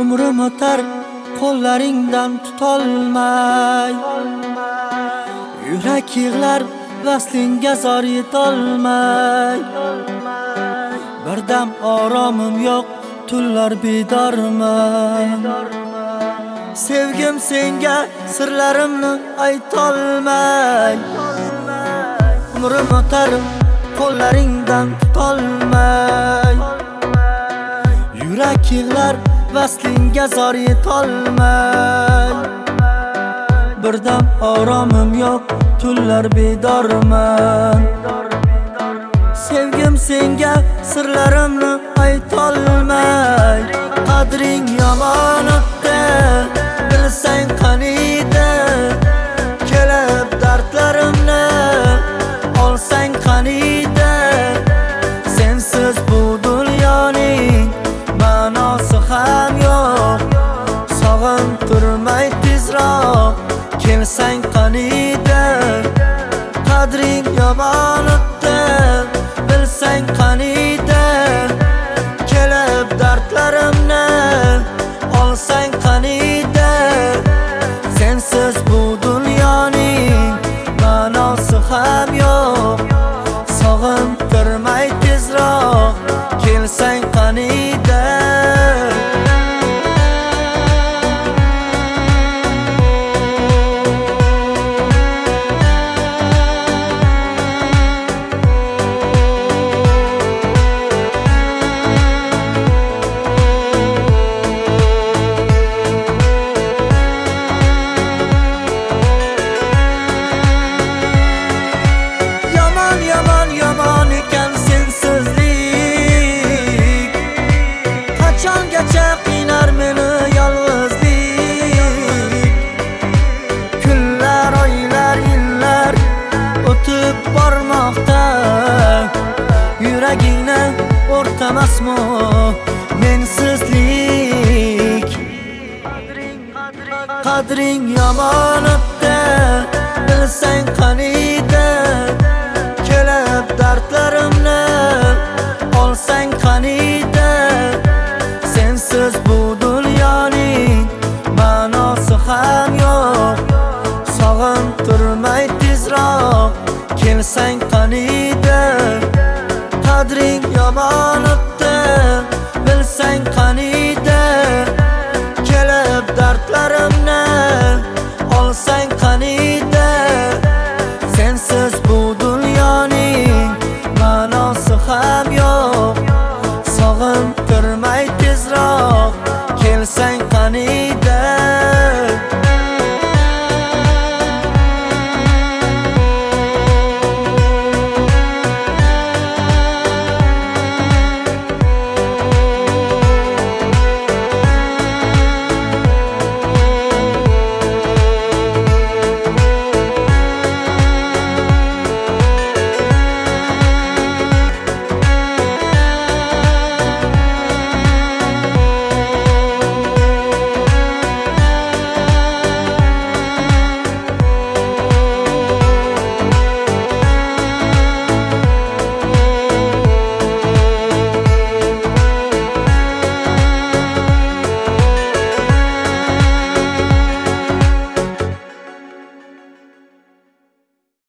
Umrim o'tar qo'llaringdan tutolmay, yurak yig'lar vaslingga zor yetolmay. Birdam oromim yo'q, tunlar bedorman. Sevgim senga sirlarimni aytolmay, umrim o'tar qo'llaringdan tutolmay, yurak yig'lar vaslingga zor yetolmay. Birdam oromim yo'q, tunlar bedorman. Sevgim senga sirlarimni aytolmay, qadring yomonotda bilsang qaniydi, kelib dardlarimni olsang qaniydi. Sensiz bu dunyoning ma'nosi ham yo'q, sog'intirmay tezroq kelsang qaniydi. Qadring yomonotda bilsang qaniydi, kelib dardlarimni olsang qaniydi. Sensiz bu dunyoning ma'nosi ham yo'q, sog'intirmay tezroq kelsang qaniydi. Yomon ekan sensizlik, qachongacha qiynar meni yolg'izlik. Kunlar, oylar, yillar o'tib bormoqda, yuragingni o'rtamasmi mensizlik. Qadring yomonotda bilsang qaniydi, kelib dardlarimni olsang qaniydi. Sensiz bu dunyoning ma'nosi ham yo'q, sog'intirmay tezroq kelsang qaniydi. Qadring yomon